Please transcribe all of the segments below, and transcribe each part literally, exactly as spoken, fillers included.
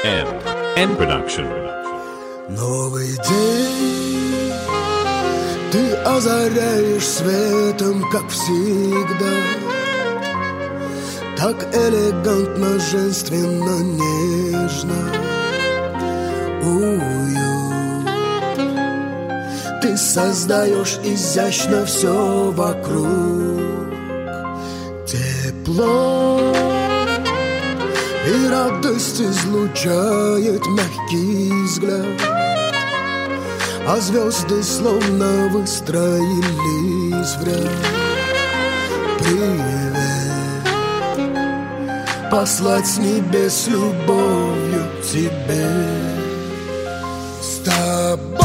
N. N Production. Новый день ты озаряешь светом, как всегда. Так элегантно, женственно, нежно. Уют ты создаешь изящно все вокруг. Тепло и радость излучает мягкий взгляд, а звезды словно выстроились в ряд. Привет, послать с небес любовью тебе. С тобой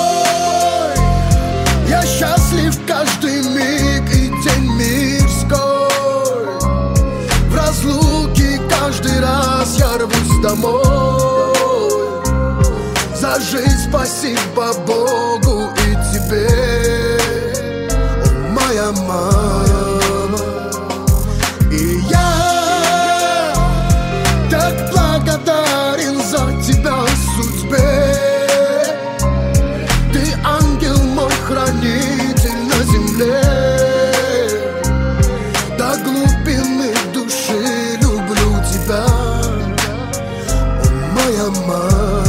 я счастлив каждый миг и день мирской. В разлуке каждый раз я рвусь домой. За жизнь спасибо Богу и тебе, о, моя мама. И я так благодарен за тебя, судьбе. Ты ангел мой, хранитель на земле. До глубины души люблю тебя, о, моя мама.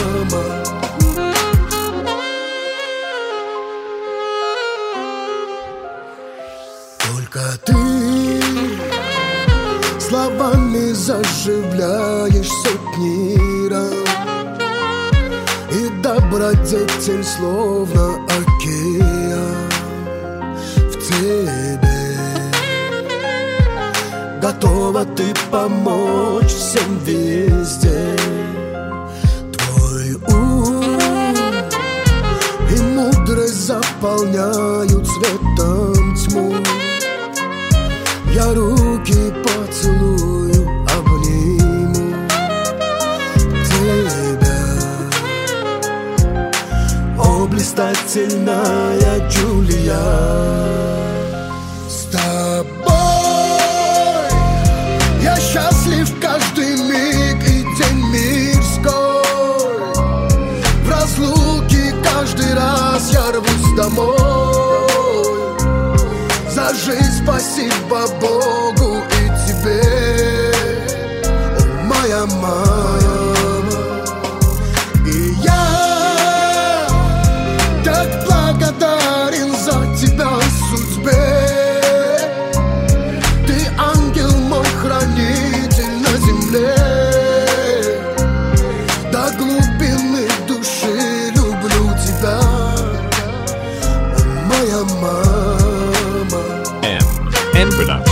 Только ты словами заживляешь сотни ран, и добродетель словно океан в тебе. Готова ты помочь всем везде. Твой ум и мудрость заполняют светом тьму. Я руки поцелую, обниму тебя, о, блистательная Джулия. С тобой я счастлив каждый миг и день мирской. В разлуке каждый раз я рвусь домой. За жизнь спасибо Богу и тебе, о, моя мама. И я так благодарен за тебя, судьбе. Ты ангел мой, хранитель на земле. До глубины души люблю тебя, о, моя мама. N Production.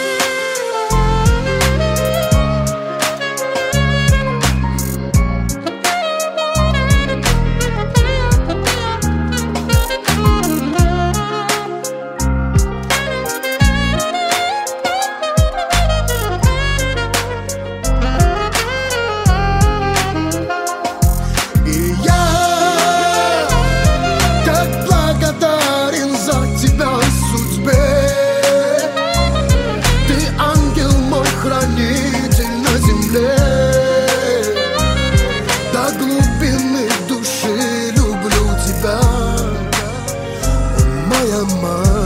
И я так благодарен за тебя, судьбе. Хранитель на земле. До глубины души люблю тебя, о, моя мама.